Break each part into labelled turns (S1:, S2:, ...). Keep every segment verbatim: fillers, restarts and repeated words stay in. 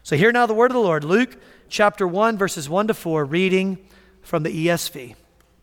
S1: So hear now the word of the Lord. Luke chapter one, verses one to four, reading from the E S V.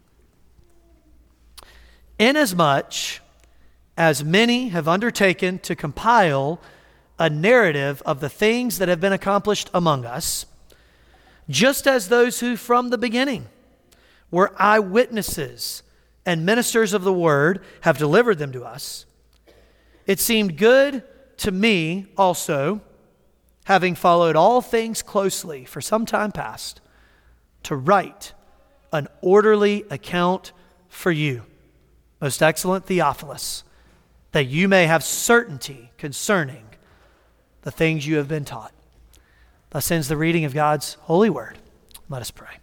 S1: Inasmuch as many have undertaken to compile a narrative of the things that have been accomplished among us, just as those who from the beginning were eyewitnesses and ministers of the word have delivered them to us, it seemed good to me also, having followed all things closely for some time past, to write an orderly account for you, most excellent Theophilus, that you may have certainty concerning the things you have been taught. Thus ends the reading of God's holy word. Let us pray.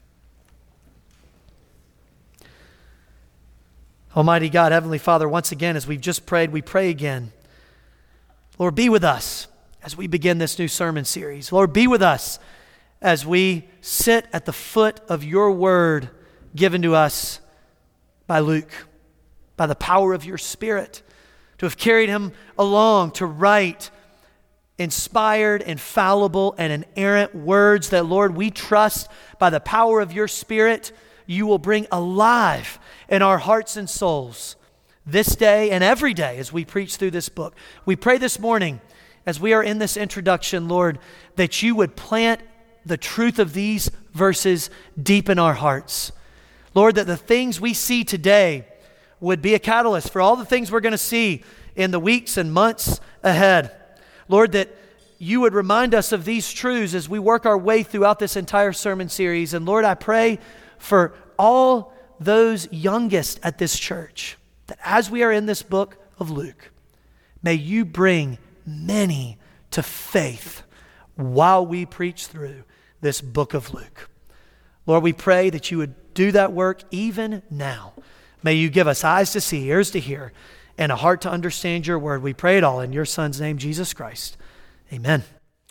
S1: Almighty God, Heavenly Father, once again, as we've just prayed, we pray again. Lord, be with us as we begin this new sermon series. Lord, be with us as we sit at the foot of your word given to us by Luke, by the power of your Spirit, to have carried him along to write inspired, infallible, and inerrant words that, Lord, we trust by the power of your Spirit, you will bring alive in our hearts and souls this day and every day as we preach through this book. We pray this morning as we are in this introduction, Lord, that you would plant the truth of these verses deep in our hearts. Lord, that the things we see today would be a catalyst for all the things we're going to see in the weeks and months ahead. Lord, that you would remind us of these truths as we work our way throughout this entire sermon series. And Lord, I pray for all those youngest at this church, that as we are in this book of Luke, may you bring many to faith while we preach through this book of Luke. Lord, we pray that you would do that work even now. May you give us eyes to see, ears to hear, and a heart to understand your word. We pray it all in your Son's name, Jesus Christ. Amen.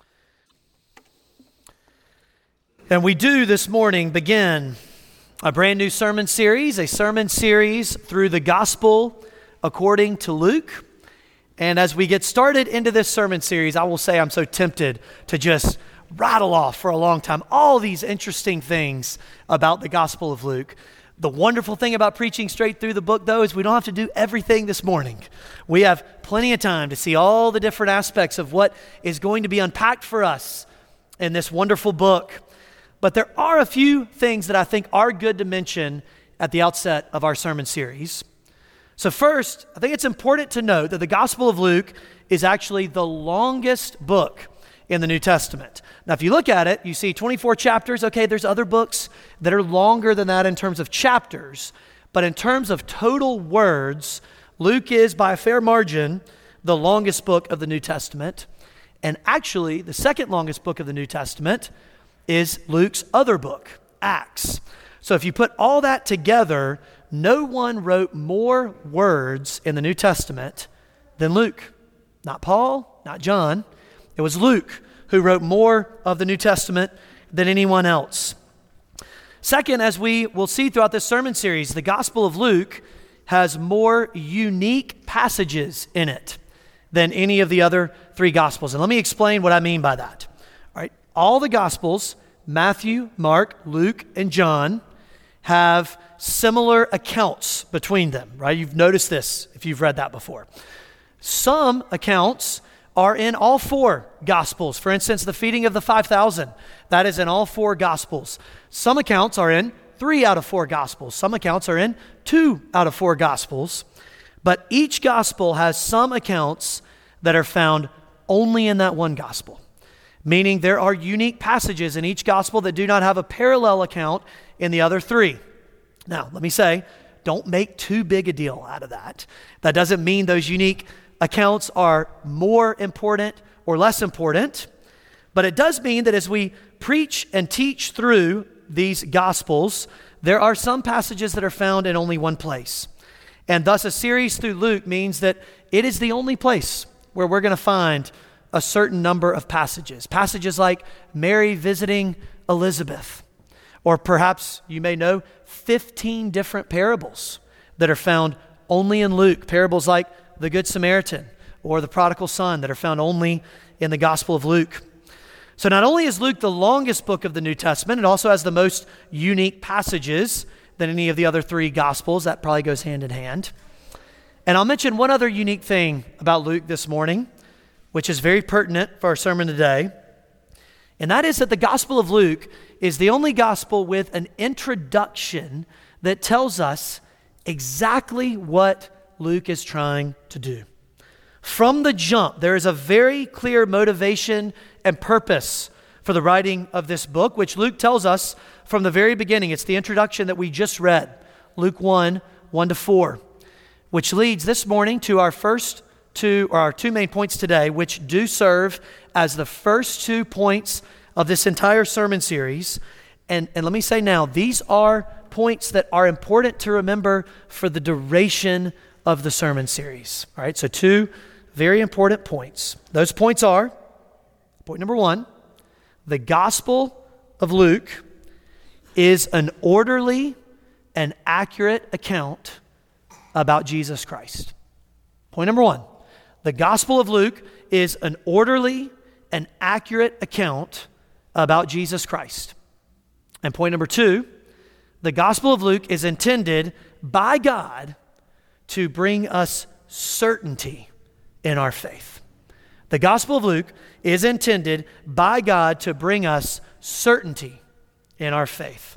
S1: And we do this morning begin a brand new sermon series, a sermon series through the gospel according to Luke. And as we get started into this sermon series, I will say I'm so tempted to just rattle off for a long time all these interesting things about the Gospel of Luke. The wonderful thing about preaching straight through the book, though, is we don't have to do everything this morning. We have plenty of time to see all the different aspects of what is going to be unpacked for us in this wonderful book. But there are a few things that I think are good to mention at the outset of our sermon series. So first, I think it's important to note that the Gospel of Luke is actually the longest book in the New Testament. Now, if you look at it, you see twenty-four chapters. Okay, there's other books that are longer than that in terms of chapters, but in terms of total words, Luke is by a fair margin the longest book of the New Testament. And actually, the second longest book of the New Testament is Luke's other book, Acts. So if you put all that together, no one wrote more words in the New Testament than Luke. Not Paul, not John. It was Luke who wrote more of the New Testament than anyone else. Second, as we will see throughout this sermon series, the Gospel of Luke has more unique passages in it than any of the other three Gospels. And let me explain what I mean by that. All right, all the Gospels, Matthew, Mark, Luke, and John, have similar accounts between them, right? You've noticed this if you've read that before. Some accounts are in all four Gospels. For instance, the feeding of the five thousand, that is in all four Gospels. Some accounts are in three out of four Gospels. Some accounts are in two out of four Gospels. But each Gospel has some accounts that are found only in that one Gospel, meaning there are unique passages in each Gospel that do not have a parallel account in the other three. Now, let me say, don't make too big a deal out of that. That doesn't mean those unique accounts are more important or less important, but it does mean that as we preach and teach through these Gospels, there are some passages that are found in only one place. And thus a series through Luke means that it is the only place where we're going to find a certain number of passages. Passages like Mary visiting Elizabeth, or perhaps you may know fifteen different parables that are found only in Luke. Parables like the Good Samaritan or the prodigal son that are found only in the Gospel of Luke. So not only is Luke the longest book of the New Testament, it also has the most unique passages than any of the other three Gospels. That probably goes hand in hand. And I'll mention one other unique thing about Luke this morning, which is very pertinent for our sermon today. And that is that the Gospel of Luke is the only gospel with an introduction that tells us exactly what Luke is trying to do. From the jump, there is a very clear motivation and purpose for the writing of this book, which Luke tells us from the very beginning. It's the introduction that we just read, Luke one, one to four, which leads this morning to our first two, or our two main points today, which do serve as the first two points of this entire sermon series. And, and let me say now, these are points that are important to remember for the duration of the sermon series. All right, so two very important points. Those points are, point number one, the Gospel of Luke is an orderly and accurate account about Jesus Christ. Point number one, the Gospel of Luke is an orderly and accurate account about Jesus Christ. And point number two, the Gospel of Luke is intended by God to bring us certainty in our faith. The Gospel of Luke is intended by God to bring us certainty in our faith.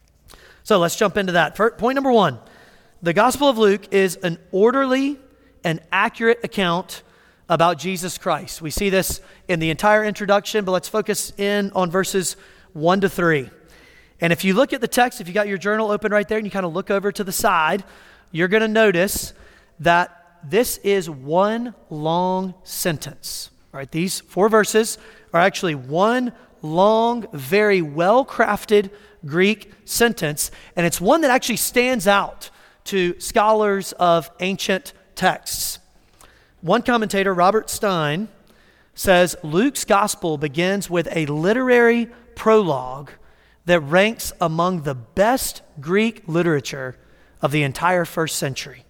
S1: So let's jump into that. First, point number one, the Gospel of Luke is an orderly and accurate account about Jesus Christ. We see this in the entire introduction, but let's focus in on verses one to three. And if you look at the text, if you got your journal open right there and you kind of look over to the side, you're going to notice that this is one long sentence. All right, these four verses are actually one long, very well-crafted Greek sentence, and it's one that actually stands out to scholars of ancient texts. One commentator, Robert Stein, says Luke's gospel begins with a literary prologue that ranks among the best Greek literature of the entire first century.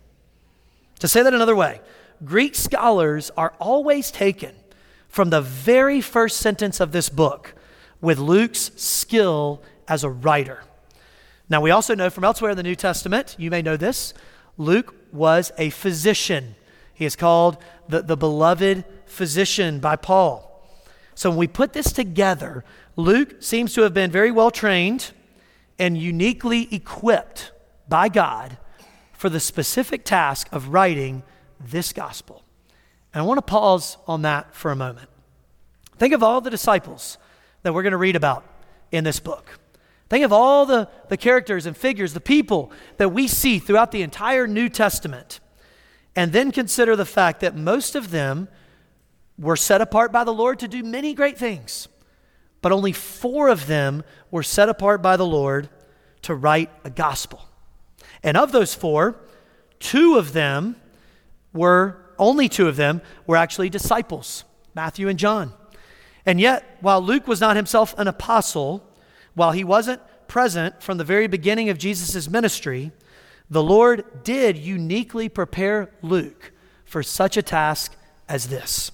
S1: To say that another way, Greek scholars are always taken from the very first sentence of this book with Luke's skill as a writer. Now, we also know from elsewhere in the New Testament, you may know this, Luke was a physician. He is called the, the beloved physician by Paul. So when we put this together, Luke seems to have been very well trained and uniquely equipped by God for the specific task of writing this gospel. And I want to pause on that for a moment. Think of all the disciples that we're going to read about in this book. Think of all the, the characters and figures, the people that we see throughout the entire New Testament. And then consider the fact that most of them were set apart by the Lord to do many great things. But only four of them were set apart by the Lord to write a gospel. And of those four, two of them were, only two of them were actually disciples, Matthew and John. And yet, while Luke was not himself an apostle, while he wasn't present from the very beginning of Jesus' ministry, the Lord did uniquely prepare Luke for such a task as this.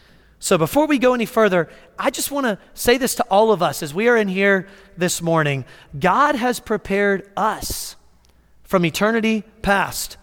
S1: So before we go any further, I just want to say this to all of us as we are in here this morning. God has prepared us from eternity past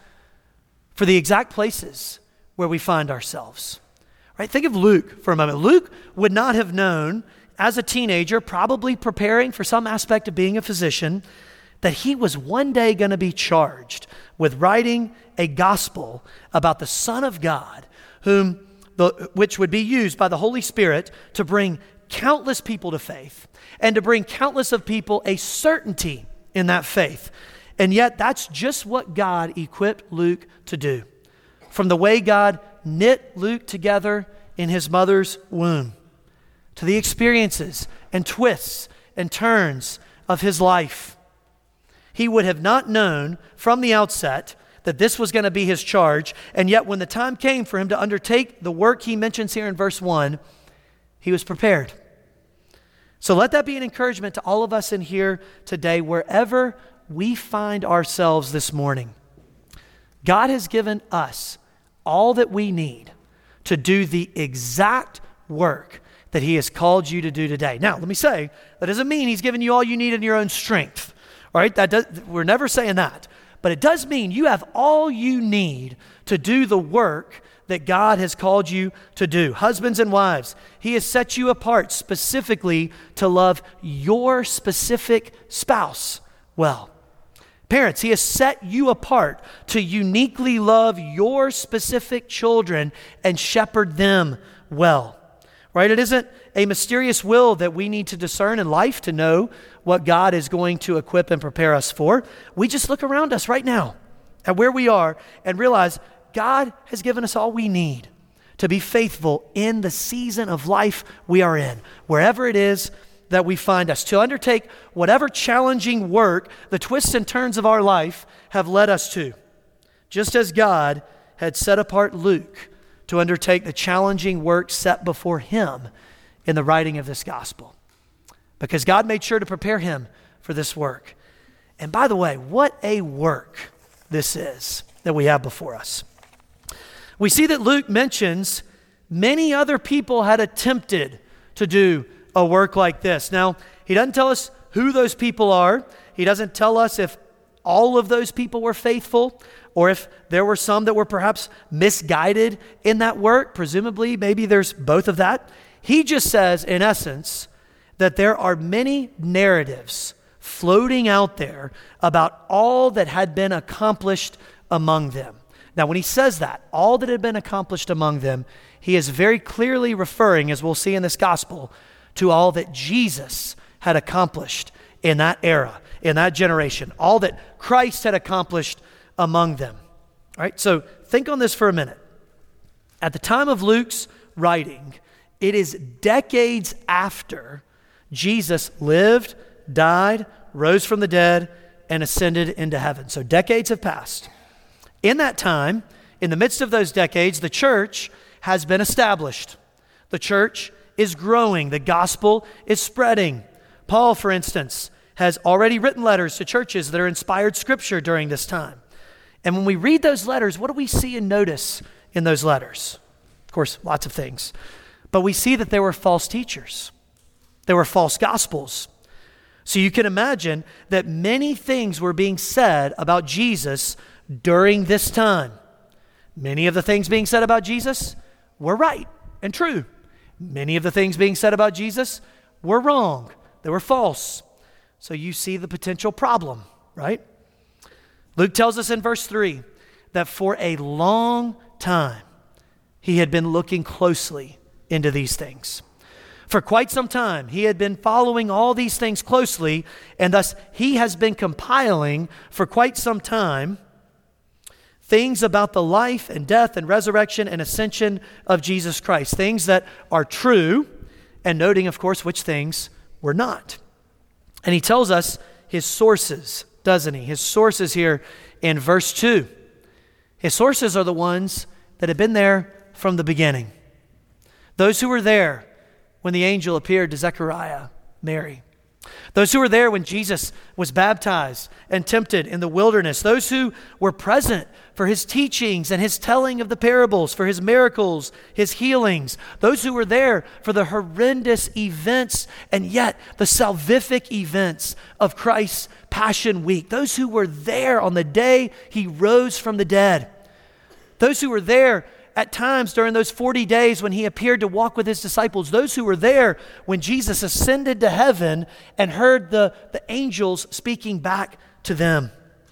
S1: for the exact places where we find ourselves. Right? Think of Luke for a moment. Luke would not have known as a teenager, probably preparing for some aspect of being a physician, that he was one day going to be charged with writing a gospel about the Son of God, whom the, which would be used by the Holy Spirit to bring countless people to faith and to bring countless of people a certainty in that faith. And yet that's just what God equipped Luke to do. From the way God knit Luke together in his mother's womb, to the experiences and twists and turns of his life. He would have not known from the outset that this was going to be his charge, and yet when the time came for him to undertake the work he mentions here in verse one, he was prepared. So let that be an encouragement to all of us in here today, wherever we find ourselves this morning. God has given us all that we need to do the exact work that he has called you to do today. Now, let me say, that doesn't mean he's given you all you need in your own strength. All right, that does, we're never saying that. But it does mean you have all you need to do the work that God has called you to do. Husbands and wives, he has set you apart specifically to love your specific spouse well. Parents, he has set you apart to uniquely love your specific children and shepherd them well. Right? It isn't a mysterious will that we need to discern in life to know what God is going to equip and prepare us for. We just look around us right now at where we are and realize God has given us all we need to be faithful in the season of life we are in, wherever it is that we find us, to undertake whatever challenging work the twists and turns of our life have led us to, just as God had set apart Luke to undertake the challenging work set before him in the writing of this gospel. Because God made sure to prepare him for this work. And by the way, what a work this is that we have before us. We see that Luke mentions many other people had attempted to do a work like this. Now, he doesn't tell us who those people are. He doesn't tell us if all of those people were faithful or if there were some that were perhaps misguided in that work. Presumably, maybe there's both of that. He just says, in essence, that there are many narratives floating out there about all that had been accomplished among them. Now, when he says that, all that had been accomplished among them, he is very clearly referring, as we'll see in this gospel, to all that Jesus had accomplished in that era, in that generation, all that Christ had accomplished among them. All right, so think on this for a minute. At the time of Luke's writing, it is decades after Jesus lived, died, rose from the dead, and ascended into heaven. So decades have passed. In that time, in the midst of those decades, the church has been established. The church is growing. The gospel is spreading. Paul, for instance, has already written letters to churches that are inspired scripture during this time. And when we read those letters, what do we see and notice in those letters? Of course, lots of things. But we see that there were false teachers. There were false gospels. So you can imagine that many things were being said about Jesus during this time. Many of the things being said about Jesus were right and true. Many of the things being said about Jesus were wrong. They were false. So you see the potential problem, right? Luke tells us in verse three that for a long time he had been looking closely into these things. For quite some time, he had been following all these things closely, and thus he has been compiling for quite some time things about the life and death and resurrection and ascension of Jesus Christ, things that are true, and noting, of course, which things were not. And he tells us his sources, doesn't he? His sources here in verse two. His sources are the ones that have been there from the beginning. Those who were there when the angel appeared to Zechariah, Mary. Those who were there when Jesus was baptized and tempted in the wilderness. Those who were present for his teachings and his telling of the parables, for his miracles, his healings. Those who were there for the horrendous events and yet the salvific events of Christ's Passion Week. Those who were there on the day he rose from the dead. Those who were there at times during those forty days when he appeared to walk with his disciples, those who were there when Jesus ascended to heaven and heard the, the angels speaking back to them.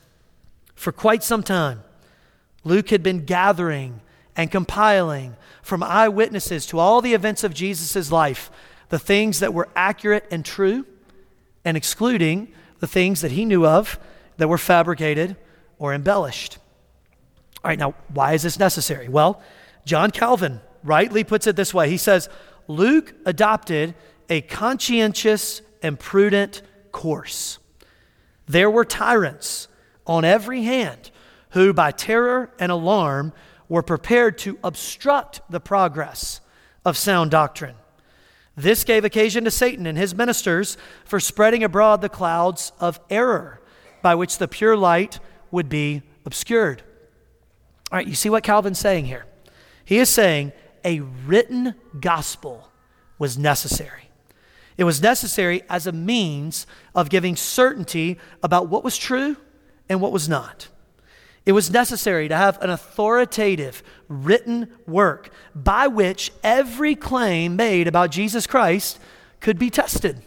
S1: For quite some time, Luke had been gathering and compiling from eyewitnesses to all the events of Jesus' life, the things that were accurate and true, and excluding the things that he knew of that were fabricated or embellished. All right, now, why is this necessary? Well, John Calvin rightly puts it this way. He says, Luke adopted a conscientious and prudent course. There were tyrants on every hand who, by terror and alarm, were prepared to obstruct the progress of sound doctrine. This gave occasion to Satan and his ministers for spreading abroad the clouds of error by which the pure light would be obscured. All right, you see what Calvin's saying here? He is saying a written gospel was necessary. It was necessary as a means of giving certainty about what was true and what was not. It was necessary to have an authoritative written work by which every claim made about Jesus Christ could be tested,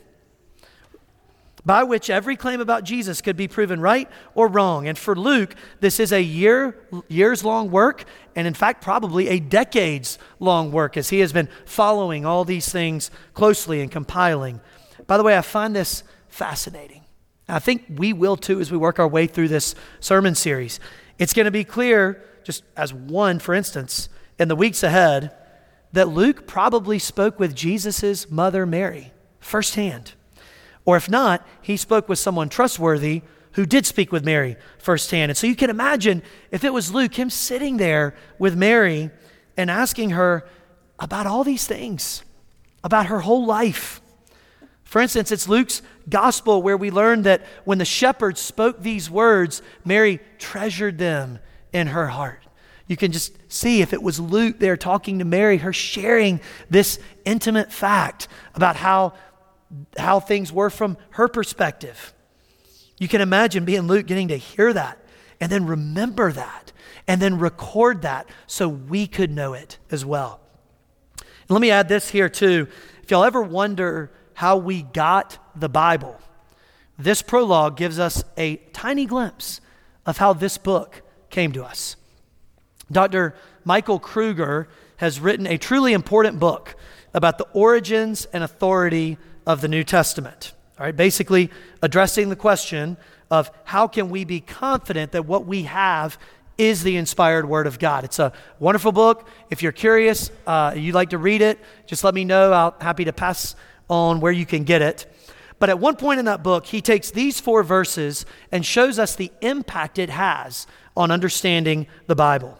S1: by which every claim about Jesus could be proven right or wrong. And for Luke, this is a year, years-long work, and in fact, probably a decades-long work, as he has been following all these things closely and compiling. By the way, I find this fascinating. I think we will too as we work our way through this sermon series. It's going to be clear, just as one, for instance, in the weeks ahead, that Luke probably spoke with Jesus' mother, Mary, firsthand. Or if not, he spoke with someone trustworthy who did speak with Mary firsthand. And so you can imagine if it was Luke, him sitting there with Mary and asking her about all these things, about her whole life. For instance, it's Luke's gospel where we learn that when the shepherds spoke these words, Mary treasured them in her heart. You can just see if it was Luke there talking to Mary, her sharing this intimate fact about how, how things were from her perspective. You can imagine being Luke getting to hear that and then remember that and then record that so we could know it as well. And let me add this here too. If y'all ever wonder how we got the Bible, this prologue gives us a tiny glimpse of how this book came to us. Doctor Michael Kruger has written a truly important book about the origins and authority of the New Testament. All right, basically addressing the question of how can we be confident that what we have is the inspired word of God. It's a wonderful book. If you're curious, uh, you'd like to read it, just let me know. I'm happy to pass on where you can get it. But at one point in that book, he takes these four verses and shows us the impact it has on understanding the Bible.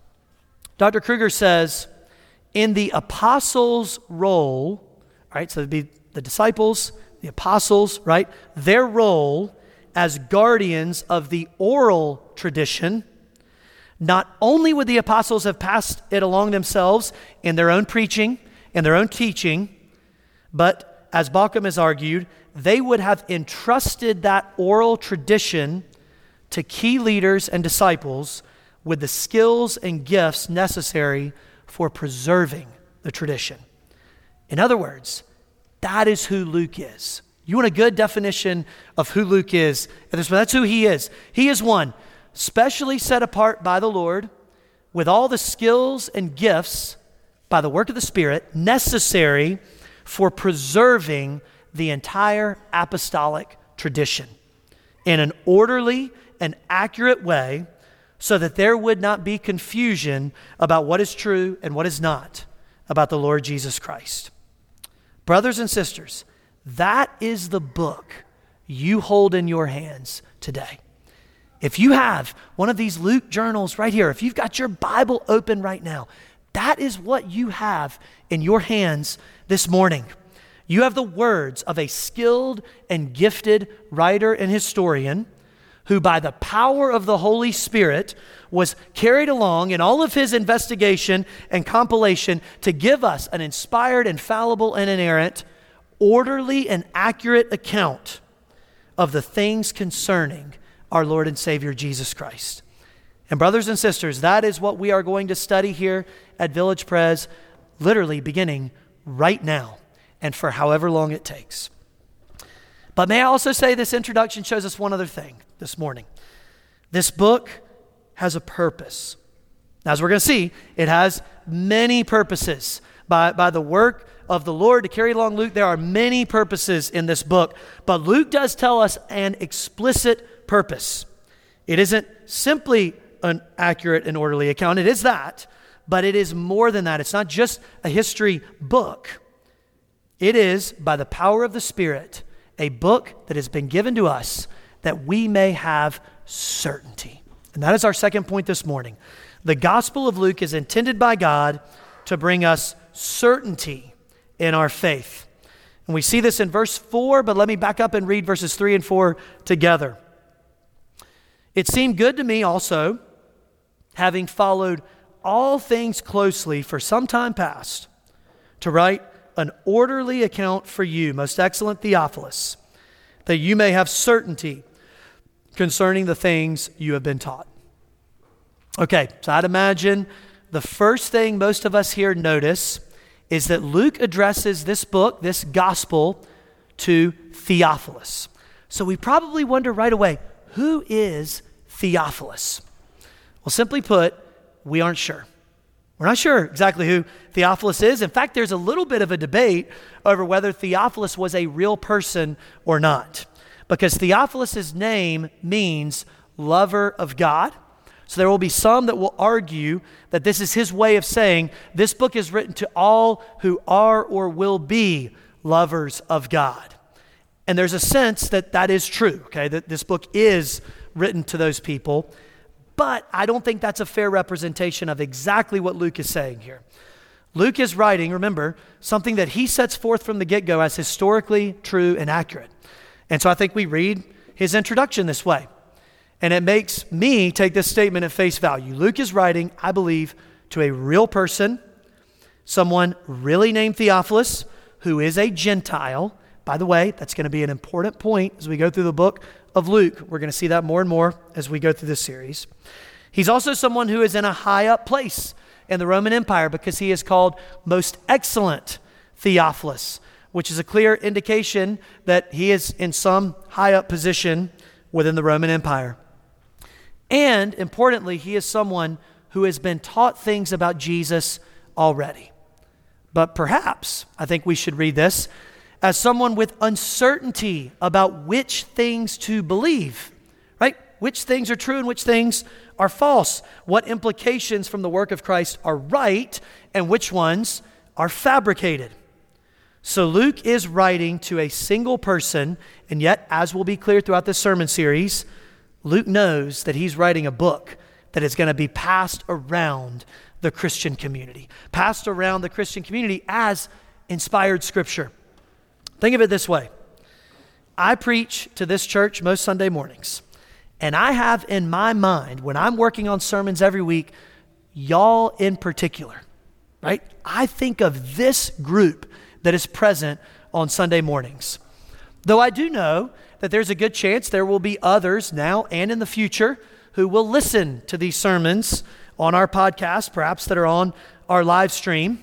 S1: Doctor Kruger says, in the apostles' role, right, so it'd be the disciples, the apostles, right, their role as guardians of the oral tradition, not only would the apostles have passed it along themselves in their own preaching and their own teaching, but as Bauckham has argued, they would have entrusted that oral tradition to key leaders and disciples with the skills and gifts necessary for preserving the tradition. In other words, that is who Luke is. You want a good definition of who Luke is? That's who he is. He is one specially set apart by the Lord with all the skills and gifts by the work of the Spirit necessary for preserving the entire apostolic tradition in an orderly and accurate way so that there would not be confusion about what is true and what is not about the Lord Jesus Christ. Brothers and sisters, that is the book you hold in your hands today. If you have one of these Luke journals right here, if you've got your Bible open right now, that is what you have in your hands this morning. You have the words of a skilled and gifted writer and historian who by the power of the Holy Spirit was carried along in all of his investigation and compilation to give us an inspired, infallible, and inerrant, orderly and accurate account of the things concerning our Lord and Savior Jesus Christ. And brothers and sisters, that is what we are going to study here at Village Pres, literally beginning right now and for however long it takes. But may I also say this introduction shows us one other thing this morning. This book has a purpose. Now, as we're going to see, it has many purposes. By, by the work of the Lord to carry along Luke, there are many purposes in this book. But Luke does tell us an explicit purpose. It isn't simply an accurate and orderly account. It is that, but it is more than that. It's not just a history book. It is, by the power of the Spirit, a book that has been given to us that we may have certainty. And that is our second point this morning. The Gospel of Luke is intended by God to bring us certainty in our faith. And we see this in verse four, but let me back up and read verses three and four together. It seemed good to me also, having followed all things closely for some time past, to write an orderly account for you, most excellent Theophilus, that you may have certainty concerning the things you have been taught. Okay, so I'd imagine the first thing most of us here notice is that Luke addresses this book, this gospel, to Theophilus. So we probably wonder right away, who is Theophilus? Well, simply put, we aren't sure. We're not sure exactly who Theophilus is. In fact, there's a little bit of a debate over whether Theophilus was a real person or not, because Theophilus' name means lover of God. So there will be some that will argue that this is his way of saying this book is written to all who are or will be lovers of God. And there's a sense that that is true, okay, that this book is written to those people. But I don't think that's a fair representation of exactly what Luke is saying here. Luke is writing, remember, something that he sets forth from the get-go as historically true and accurate. And so I think we read his introduction this way. And it makes me take this statement at face value. Luke is writing, I believe, to a real person, someone really named Theophilus, who is a Gentile. By the way, that's going to be an important point as we go through the book of Luke. We're going to see that more and more as we go through this series. He's also someone who is in a high up place in the Roman Empire because he is called most excellent Theophilus, which is a clear indication that he is in some high up position within the Roman Empire. And importantly, he is someone who has been taught things about Jesus already. But perhaps, I think we should read this as someone with uncertainty about which things to believe, right? Which things are true and which things are false. What implications from the work of Christ are right and which ones are fabricated. So Luke is writing to a single person, and yet, as will be clear throughout this sermon series, Luke knows that he's writing a book that is going to be passed around the Christian community, passed around the Christian community as inspired scripture. Think of it this way. I preach to this church most Sunday mornings, and I have in my mind, when I'm working on sermons every week, y'all in particular, right? I think of this group that is present on Sunday mornings. Though I do know that there's a good chance there will be others now and in the future who will listen to these sermons on our podcast, perhaps that are on our live stream.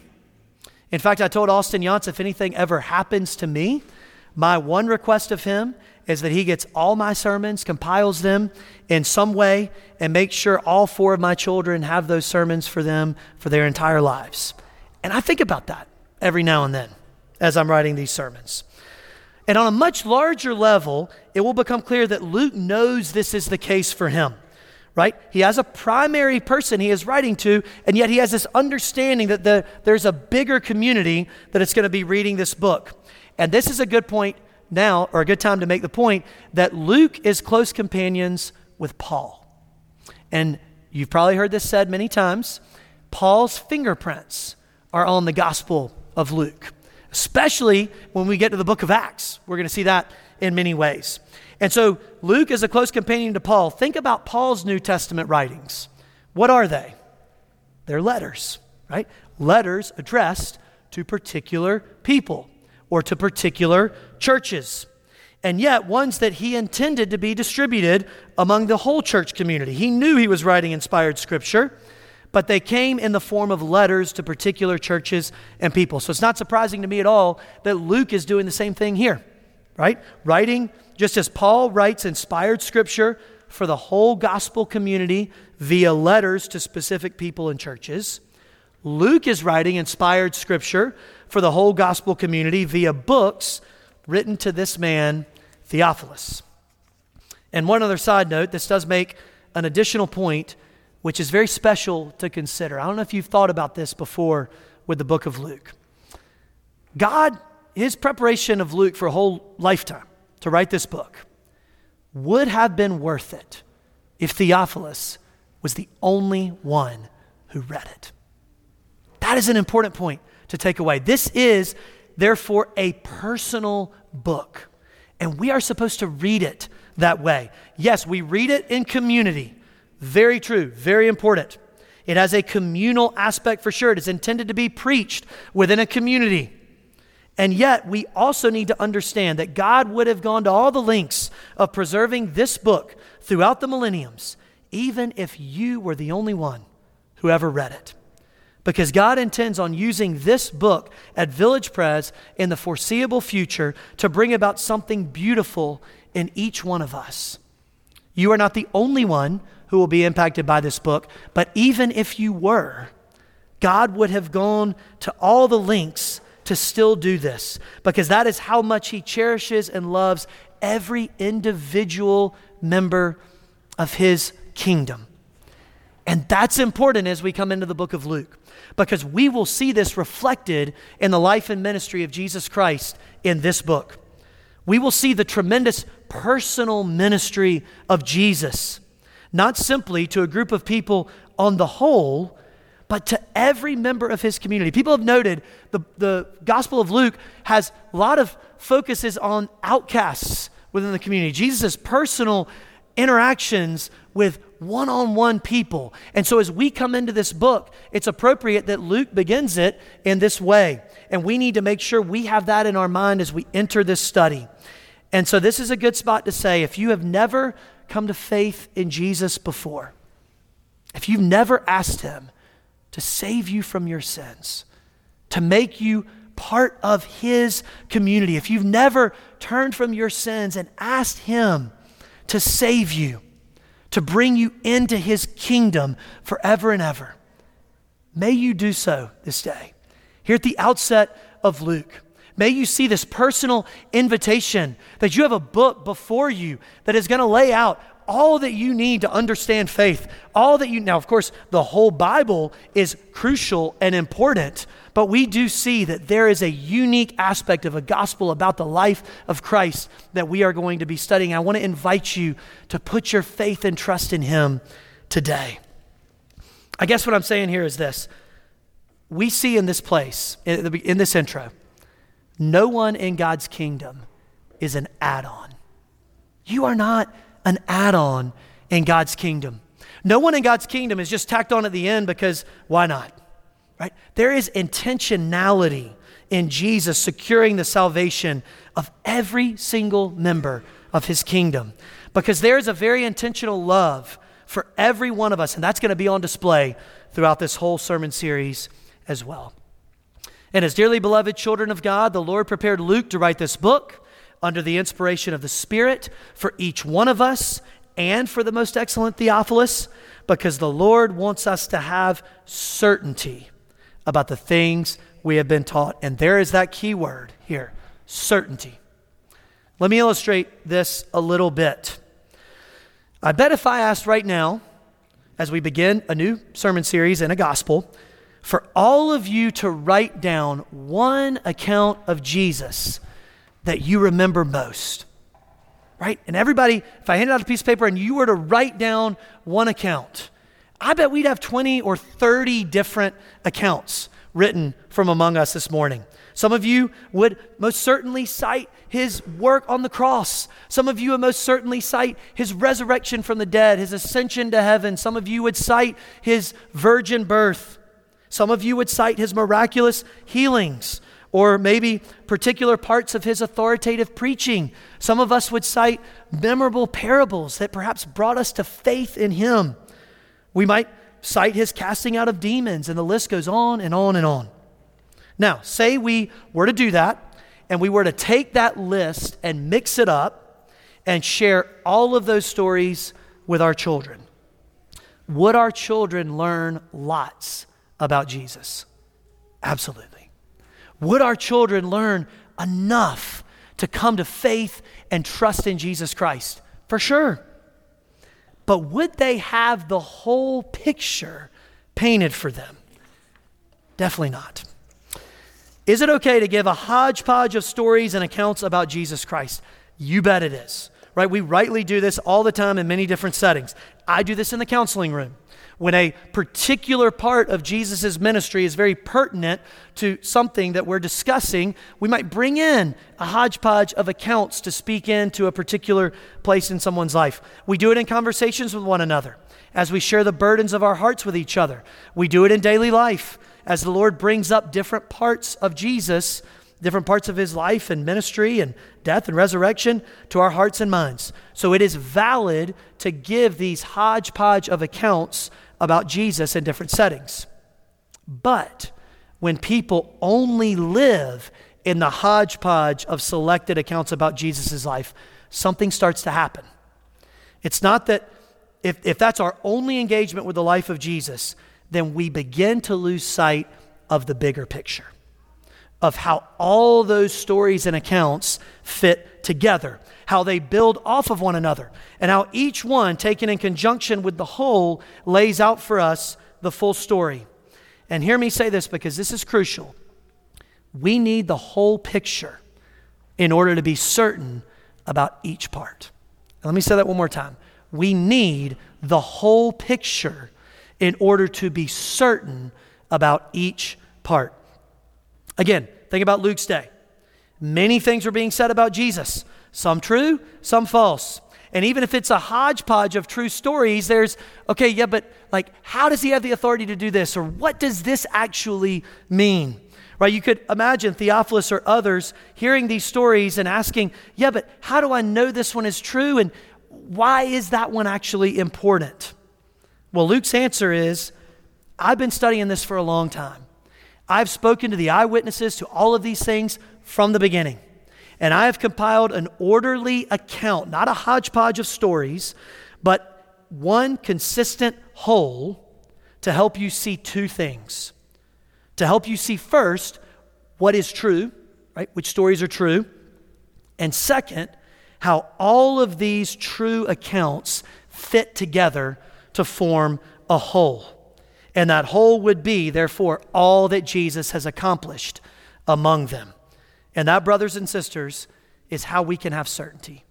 S1: In fact, I told Austin Yance, if anything ever happens to me, my one request of him is that he gets all my sermons, compiles them in some way, and makes sure all four of my children have those sermons for them for their entire lives. And I think about that every now and then as I'm writing these sermons. And on a much larger level, it will become clear that Luke knows this is the case for him, right? He has a primary person he is writing to, and yet he has this understanding that the, there's a bigger community that it's going to be reading this book. And this is a good point now, or a good time to make the point, that Luke is close companions with Paul. And you've probably heard this said many times, Paul's fingerprints are on the Gospel of Luke. Especially when we get to the book of Acts. We're going to see that in many ways. And so Luke is a close companion to Paul. Think about Paul's New Testament writings. What are they? They're letters, right? Letters addressed to particular people or to particular churches. And yet ones that he intended to be distributed among the whole church community. He knew he was writing inspired scripture, but they came in the form of letters to particular churches and people. So it's not surprising to me at all that Luke is doing the same thing here, right? Writing, just as Paul writes inspired scripture for the whole gospel community via letters to specific people and churches, Luke is writing inspired scripture for the whole gospel community via books written to this man, Theophilus. And one other side note, this does make an additional point which is very special to consider. I don't know if you've thought about this before with the book of Luke. God, his preparation of Luke for a whole lifetime to write this book would have been worth it if Theophilus was the only one who read it. That is an important point to take away. This is, therefore, a personal book, and we are supposed to read it that way. Yes, we read it in community. Very true, very important. It has a communal aspect for sure. It is intended to be preached within a community. And yet, we also need to understand that God would have gone to all the lengths of preserving this book throughout the millenniums, even if you were the only one who ever read it. Because God intends on using this book at Village Pres in the foreseeable future to bring about something beautiful in each one of us. You are not the only one who will be impacted by this book, but even if you were, God would have gone to all the lengths to still do this, because that is how much he cherishes and loves every individual member of his kingdom. And that's important as we come into the book of Luke, because we will see this reflected in the life and ministry of Jesus Christ in this book. We will see the tremendous personal ministry of Jesus, not simply to a group of people on the whole, but to every member of his community. People have noted the, the Gospel of Luke has a lot of focuses on outcasts within the community. Jesus' personal interactions with one-on-one people. And so as we come into this book, it's appropriate that Luke begins it in this way. And we need to make sure we have that in our mind as we enter this study. And so this is a good spot to say, if you have never come to faith in Jesus before, if you've never asked him to save you from your sins, to make you part of his community, if you've never turned from your sins and asked him to save you, to bring you into his kingdom forever and ever, may you do so this day. Here at the outset of Luke, may you see this personal invitation that you have a book before you that is going to lay out all that you need to understand faith, all that you, now of course the whole Bible is crucial and important, but we do see that there is a unique aspect of a gospel about the life of Christ that we are going to be studying. I want to invite you to put your faith and trust in him today. I guess what I'm saying here is this. We see in this place, in, the, in this intro, no one in God's kingdom is an add-on. You are not an add-on in God's kingdom. No one in God's kingdom is just tacked on at the end because why not, right? There is intentionality in Jesus securing the salvation of every single member of his kingdom, because there's a very intentional love for every one of us, and that's going to be on display throughout this whole sermon series as well. And as dearly beloved children of God, the Lord prepared Luke to write this book under the inspiration of the Spirit for each one of us and for the most excellent Theophilus, because the Lord wants us to have certainty about the things we have been taught. And there is that key word here, certainty. Let me illustrate this a little bit. I bet if I asked right now, as we begin a new sermon series and a gospel, for all of you to write down one account of Jesus that you remember most, right? And everybody, if I handed out a piece of paper and you were to write down one account, I bet we'd have twenty or thirty different accounts written from among us this morning. Some of you would most certainly cite his work on the cross. Some of you would most certainly cite his resurrection from the dead, his ascension to heaven. Some of you would cite his virgin birth. Some of you would cite his miraculous healings, or maybe particular parts of his authoritative preaching. Some of us would cite memorable parables that perhaps brought us to faith in him. We might cite his casting out of demons, and the list goes on and on and on. Now, say we were to do that, and we were to take that list and mix it up and share all of those stories with our children. Would our children learn lots about Jesus? Absolutely. Would our children learn enough to come to faith and trust in Jesus Christ? For sure. But would they have the whole picture painted for them? Definitely not. Is it okay to give a hodgepodge of stories and accounts about Jesus Christ? You bet it is, right? We rightly do this all the time in many different settings. I do this in the counseling room. When a particular part of Jesus' ministry is very pertinent to something that we're discussing, we might bring in a hodgepodge of accounts to speak into a particular place in someone's life. We do it in conversations with one another as we share the burdens of our hearts with each other. We do it in daily life as the Lord brings up different parts of Jesus different parts of his life and ministry and death and resurrection to our hearts and minds. So it is valid to give these hodgepodge of accounts about Jesus in different settings. But when people only live in the hodgepodge of selected accounts about Jesus' life, something starts to happen. It's not that if, if that's our only engagement with the life of Jesus, then we begin to lose sight of the bigger picture, of how all those stories and accounts fit together, how they build off of one another, and how each one, taken in conjunction with the whole, lays out for us the full story. And hear me say this, because this is crucial. We need the whole picture in order to be certain about each part. Let me say that one more time. We need the whole picture in order to be certain about each part. Again, think about Luke's day. Many things were being said about Jesus. Some true, some false. And even if it's a hodgepodge of true stories, there's, okay, yeah, but like, how does he have the authority to do this? Or what does this actually mean? Right? You could imagine Theophilus or others hearing these stories and asking, yeah, but how do I know this one is true? And why is that one actually important? Well, Luke's answer is, I've been studying this for a long time. I've spoken to the eyewitnesses to all of these things from the beginning. And I have compiled an orderly account, not a hodgepodge of stories, but one consistent whole to help you see two things. To help you see first, what is true, right? Which stories are true. And second, how all of these true accounts fit together to form a whole. And that whole would be, therefore, all that Jesus has accomplished among them. And that, brothers and sisters, is how we can have certainty.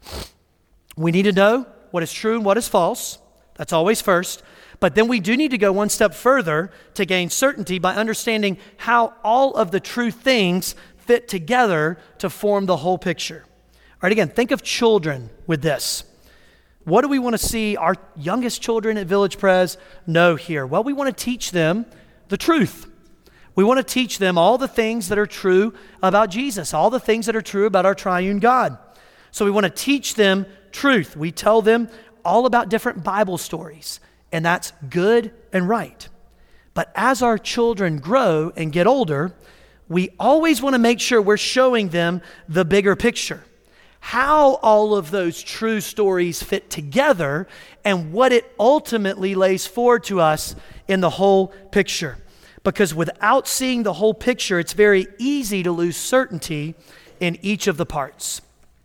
S1: We need to know what is true and what is false. That's always first. But then we do need to go one step further to gain certainty by understanding how all of the true things fit together to form the whole picture. All right, again, think of children with this. What do we want to see our youngest children at Village Pres know here? Well, we want to teach them the truth. We want to teach them all the things that are true about Jesus, all the things that are true about our triune God. So we want to teach them truth. We tell them all about different Bible stories, and that's good and right. But as our children grow and get older, we always want to make sure we're showing them the bigger picture, how all of those true stories fit together and what it ultimately lays forward to us in the whole picture. Because without seeing the whole picture, it's very easy to lose certainty in each of the parts.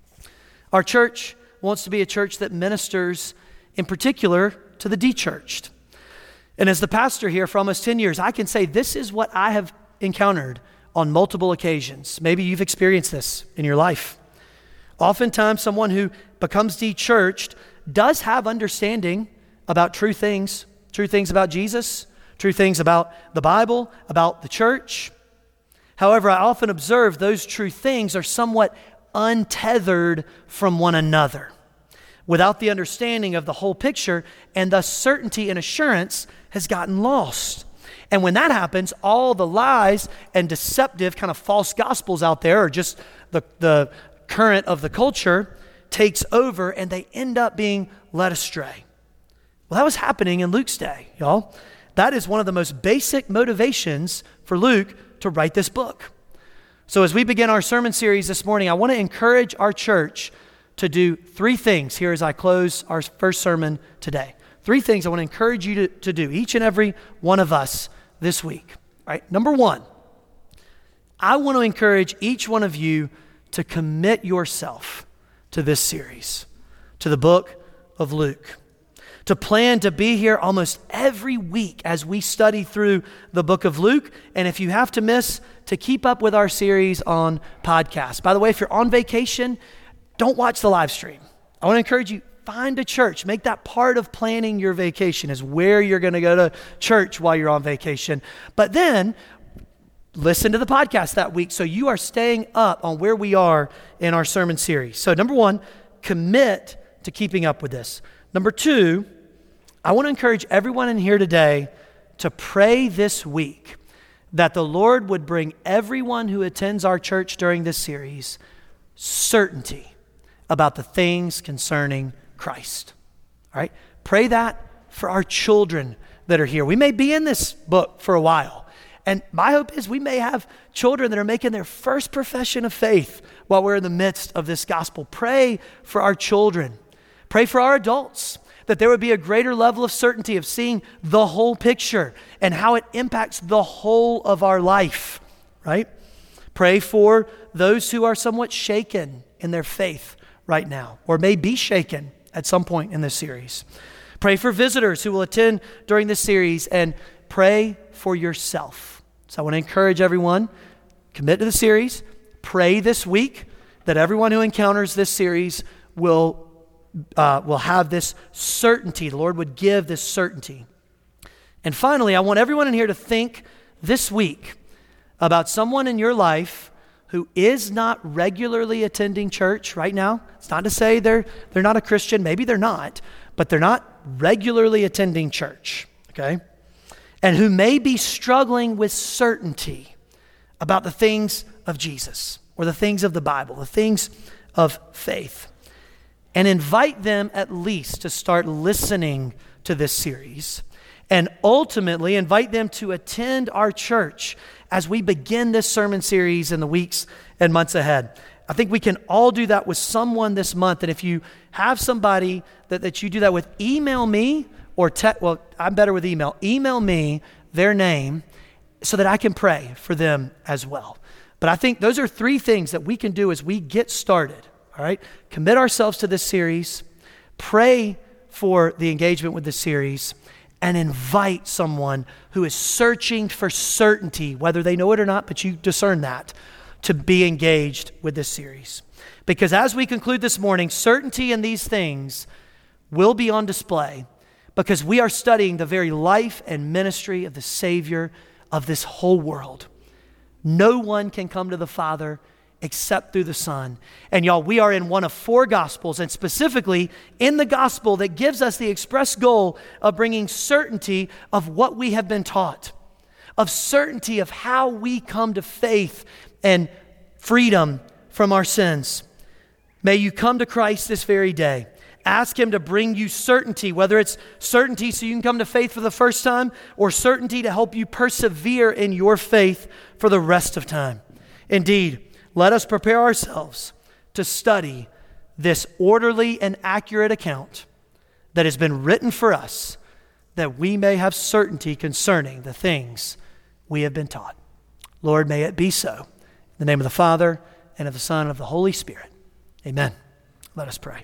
S1: Our church wants to be a church that ministers in particular to the de-churched. And as the pastor here for almost ten years, I can say this is what I have encountered on multiple occasions. Maybe you've experienced this in your life. Oftentimes, someone who becomes de-churched does have understanding about true things, true things about Jesus, true things about the Bible, about the church. However, I often observe those true things are somewhat untethered from one another, without the understanding of the whole picture, and thus certainty and assurance has gotten lost. And when that happens, all the lies and deceptive kind of false gospels out there, or just the, the current of the culture, takes over and they end up being led astray. Well, that was happening in Luke's day, y'all. That is one of the most basic motivations for Luke to write this book. So as we begin our sermon series this morning, I want to encourage our church to do three things here as I close our first sermon today. Three things I want to encourage you to, to do, each and every one of us this week. All right, number one, I want to encourage each one of you to commit yourself to this series, to the book of Luke, to plan to be here almost every week as we study through the book of Luke. And if you have to miss, to keep up with our series on podcast. By the way, if you're on vacation, don't watch the live stream. I want to encourage you, find a church. Make that part of planning your vacation, is where you're going to go to church while you're on vacation. But then listen to the podcast that week so you are staying up on where we are in our sermon series. So number one, commit to keeping up with this. Number two, I want to encourage everyone in here today to pray this week that the Lord would bring everyone who attends our church during this series certainty about the things concerning Christ. All right? Pray that for our children that are here. We may be in this book for a while, and my hope is we may have children that are making their first profession of faith while we're in the midst of this gospel. Pray for our children. Pray for our adults, that there would be a greater level of certainty of seeing the whole picture and how it impacts the whole of our life, right? Pray for those who are somewhat shaken in their faith right now, or may be shaken at some point in this series. Pray for visitors who will attend during this series, and pray for yourself. So I want to encourage everyone, commit to the series, pray this week that everyone who encounters this series will Uh, will have this certainty. The Lord would give this certainty. And finally, I want everyone in here to think this week about someone in your life who is not regularly attending church right now. It's not to say they're they're not a Christian. Maybe they're not, but they're not regularly attending church, okay? And who may be struggling with certainty about the things of Jesus or the things of the Bible, the things of faith. And invite them at least to start listening to this series, and ultimately invite them to attend our church as we begin this sermon series in the weeks and months ahead. I think we can all do that with someone this month, and if you have somebody that, that you do that with, email me or text, well, I'm better with email. Email me their name so that I can pray for them as well. But I think those are three things that we can do as we get started. All right, commit ourselves to this series, pray for the engagement with this series, and invite someone who is searching for certainty, whether they know it or not, but you discern that, to be engaged with this series. Because as we conclude this morning, certainty in these things will be on display because we are studying the very life and ministry of the Savior of this whole world. No one can come to the Father except through the Son. And y'all, we are in one of four Gospels, and specifically in the Gospel that gives us the express goal of bringing certainty of what we have been taught, of certainty of how we come to faith and freedom from our sins. May you come to Christ this very day. Ask Him to bring you certainty, whether it's certainty so you can come to faith for the first time, or certainty to help you persevere in your faith for the rest of time. Indeed, let us prepare ourselves to study this orderly and accurate account that has been written for us, that we may have certainty concerning the things we have been taught. Lord, may it be so. In the name of the Father, and of the Son, and of the Holy Spirit. Amen. Let us pray.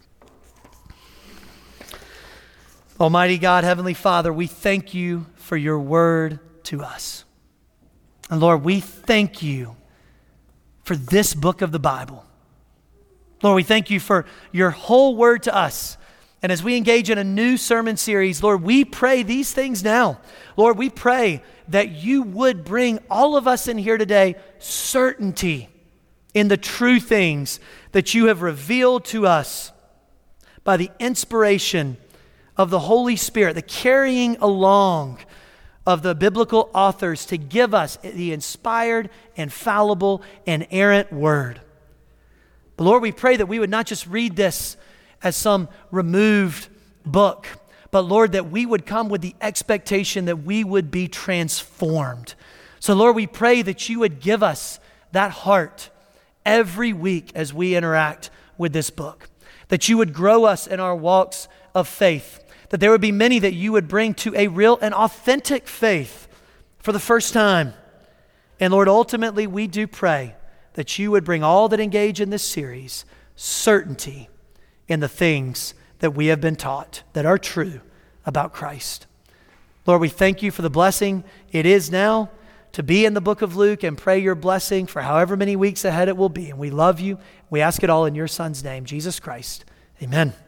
S1: Almighty God, Heavenly Father, we thank you for your word to us. And Lord, we thank you for this book of the Bible. Lord, we thank you for your whole word to us. And as we engage in a new sermon series, Lord, we pray these things now. Lord, we pray that you would bring all of us in here today certainty in the true things that you have revealed to us by the inspiration of the Holy Spirit, the carrying along of the biblical authors to give us the inspired, infallible, inerrant word. But Lord, we pray that we would not just read this as some removed book, but Lord, that we would come with the expectation that we would be transformed. So Lord, we pray that you would give us that heart every week as we interact with this book, that you would grow us in our walks of faith, that there would be many that you would bring to a real and authentic faith for the first time. And Lord, ultimately, we do pray that you would bring all that engage in this series certainty in the things that we have been taught that are true about Christ. Lord, we thank you for the blessing it is now to be in the book of Luke, and pray your blessing for however many weeks ahead it will be. And we love you. We ask it all in your Son's name, Jesus Christ. Amen.